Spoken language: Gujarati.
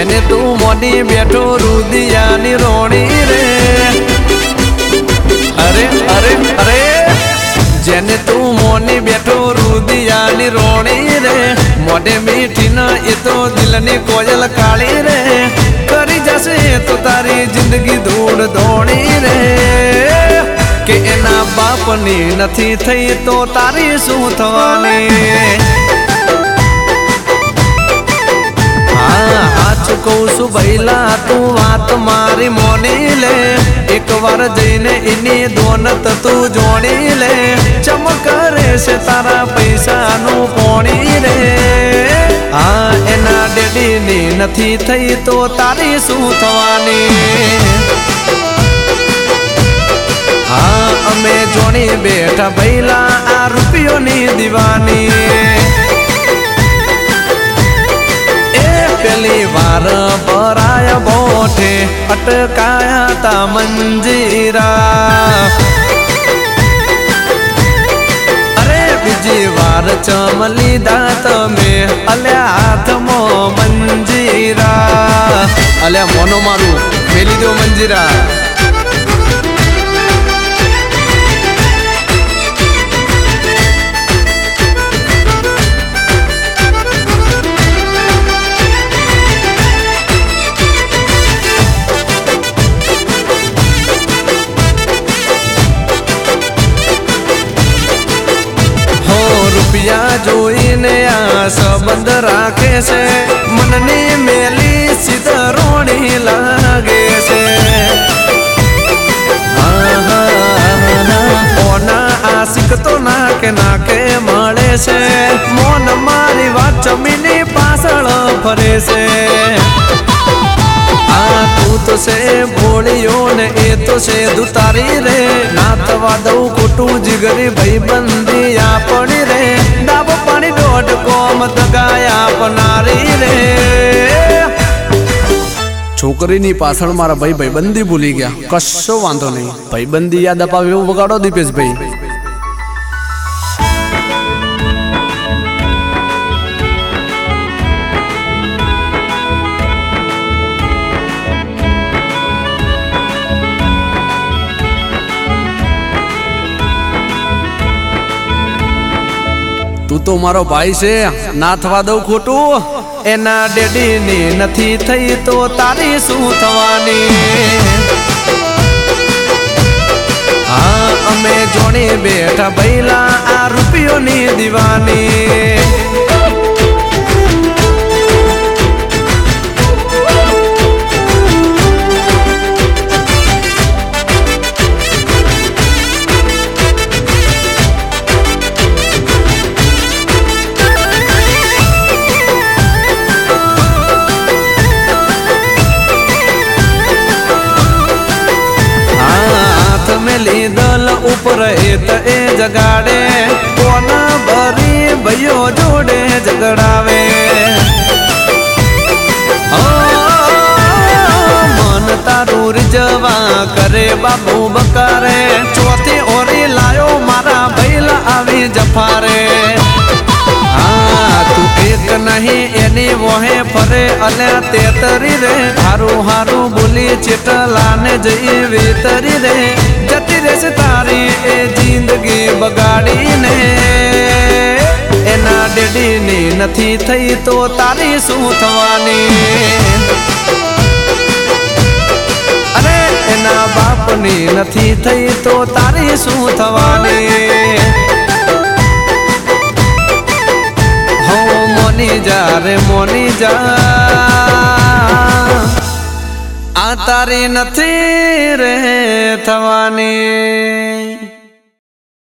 જેને તું મોડી બેઠો રુદિયાની રોણી રે અરે અરે અરે જેને તું મોની બેઠો રુદિયાની રોણી રે મોઢે મીઠી ન એ તો દિલની કોયલ કાળી રે કરી જશે તો તારી જિંદગી ધૂળ ધોણી રે કે એના બાપની નથી થઈ તો તારી શું થવાની કહું છું ભઈલા તું વાત મારી મોની લે એક વાર જઈને એની દોનત તું જોણી લે ચમક રહેશે તારા પૈસાનું પોણી રે હા એના ડેડીની નથી થઈ તો તારી શું થવાની હા અમે જોણી બેઠા ભઈલા આ રૂપિયોની દીવાની પેલી વાર ભરાય બોઠે અટકાયા તા મંજીરા અરે બીજી વાર ચમલી દાંત મેં અલ્યા હાથમાં મંજીરા અલ્યા મોનો મારું મેલી દો મંજીરા જોઈને આ સંબંધ રાખે છે મનની મેલી સીધરોણી લાગે છે ઓના આશિક તો નાકે નાકે મળે છે મોન મારી વાત જમીની પાછળ ફરે છે આ તું તો છે ભોળિયો ને એ તો છે દુતારી રે ના થવા દઉં ખોટું જીગરી ભાઈ બંધી આપણી રે ડાબો પાણી દોઢ કોમ દગાયા પનારી રે છોકરીની પાછળ મારા ભાઈ ભાઈબંધી ભૂલી ગયા કશો વાંધો નહીં ભાઈબંધી યાદ અપાવે એવું વગાડો દીપેશભાઈ તું તો મારો ભાઈ છે ના થવા દઉં ખોટું એના ડેડીની નથી થઈ તો તારી શું થવાની હા અમે જોણી બેઠા ભઈલા આ રૂપિયોની દીવાની દલ ઉપર એ જગાડે કોના ભરી ભાઈઓ જોડે ઝગડાવે મન તારું રીઝવા કરે બાબુ બકારે ચોથી ઓરી લાયો મારા ભઈલા આવી જફારે હા તું એક નહીં એની વોહે ફરે અલ્યા તેતરી રે હારું હારું બોલી ચેટલાને જઈ વેતરી રે જતી રહેશે તારી એ જિંદગી બગાડીને એના ડેડીની નથી થઈ તો તારી શું થવાની અરે એના બાપની નથી થઈ તો તારી શું થવાની હો મોની જા રે મોની જા આ તારી નથી રે થવાની